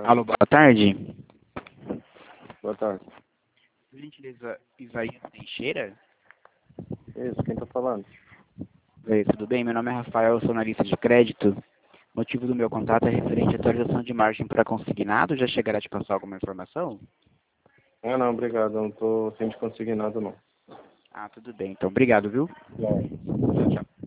Alô, boa tarde. Boa tarde. Por gentileza, Isaías Teixeira? Isso, quem tá falando? Oi, tudo bem? Meu nome é Rafael, eu sou analista de crédito. O motivo do meu contato é referente à atualização de margem para consignado. Já chegará a te passar alguma informação? Ah, não, obrigado. Eu não tô sem de conseguir nada, não. Ah, tudo bem. Então, obrigado, viu? Não. Tchau, tchau.